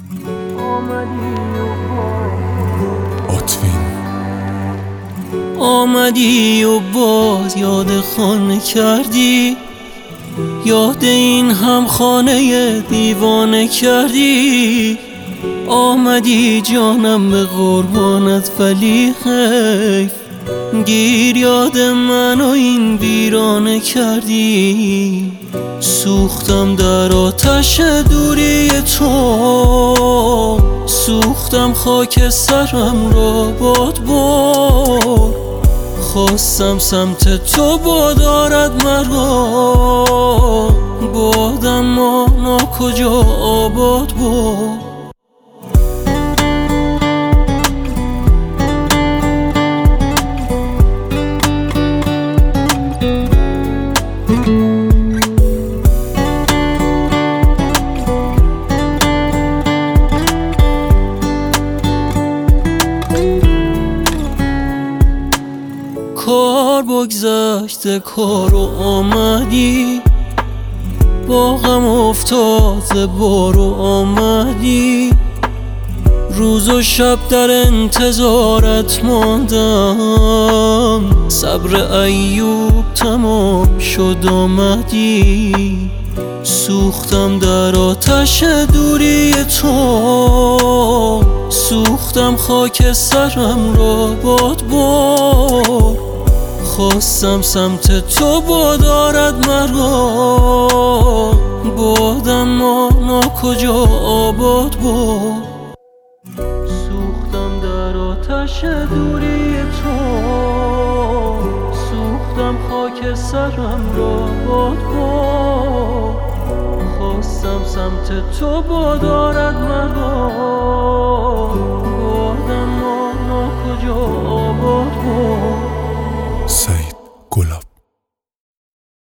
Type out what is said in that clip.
آمدی و باز یاد خانه کردی، یاد این هم خانه دیوانه کردی. آمدی جانم به قربانت ولی حیف، گیر یاد من و این ویرانه کردی. سوختم در آتش دوری تو، سوختم خاک سرم را باد بر. خواستم سمت تو بادارد مرا، بادم مانا کجا آباد بود. کار بگذشته کارو آمدی، با غم افتاده بارو آمدی. روز و شب در انتظارت ماندم، صبر ایوب تمام شد آمدی. سوختم در آتش دوری تو، سوختم خاک سرم را باد بر. خواستم سمت تو بادارد مرا، بادم مانا کجا آباد بود. سوختم در آتش دوری تو، سوختم خاک سرم را باد بر. خواستم سمت تو بادارد مرا، بادم مانا کجا آباد بود. سعید گلاب.